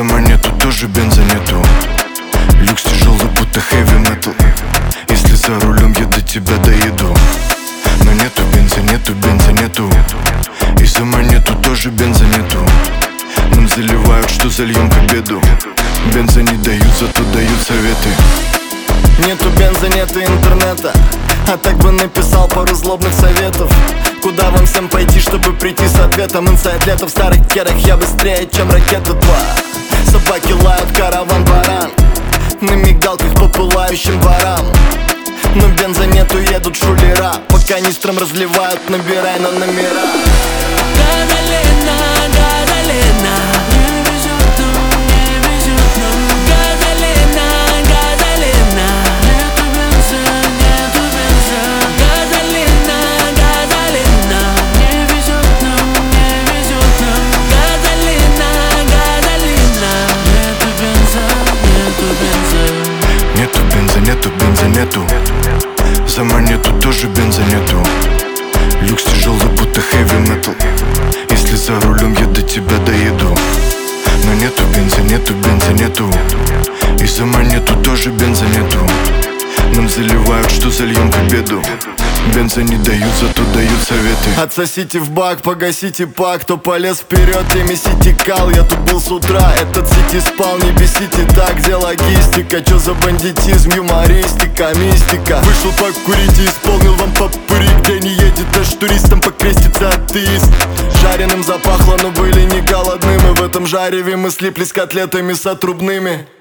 монету тоже бенза нету. Люкс тяжелый, будто хэви метал. Если за рулем я до тебя доеду. Но нету бенза, нету. И за монету тоже бенза нету. Нам заливают, что зальем к обеду. Бенза не дают, зато дают советы. Нету бенза, нету интернета. А так бы написал пару злобных советов. Куда вам всем пойти, чтобы прийти с ответом? Инсайд лето в старых керах, я быстрее, чем ракета 2. Собаки лают, караван баран. На мигалках по пылающим дворам. Но бенза нету, едут шулера. По канистрам разливают, набирай на номера. Газолина, газолина, не везет нам. Газолина, газолина, нету бенза. Газолина, газолина, не везет нам. Газолина, газолина, нету бенза. Нету бенза. За монету тоже бенза нету. Люкс тяжелый, будто хэви метал. Если за рулем я до тебя доеду. Но нету бенза нету. И за монету тоже бенза нету. Нам заливают, что зальем к обеду. Бенза не дают, зато дают советы. Отсосите в бак, погасите пак. Кто полез вперед, теми сити кал. Я тут был с утра, этот сити спал. Не бесите так, где логистика? Чё за бандитизм, юмористика, мистика? Вышел покурить и исполнил вам попури. Где не едет аж туристам покрестится атеист. Жареным запахло, но были не голодны. Мы в этом жареве, мы слиплись котлетами с отрубными.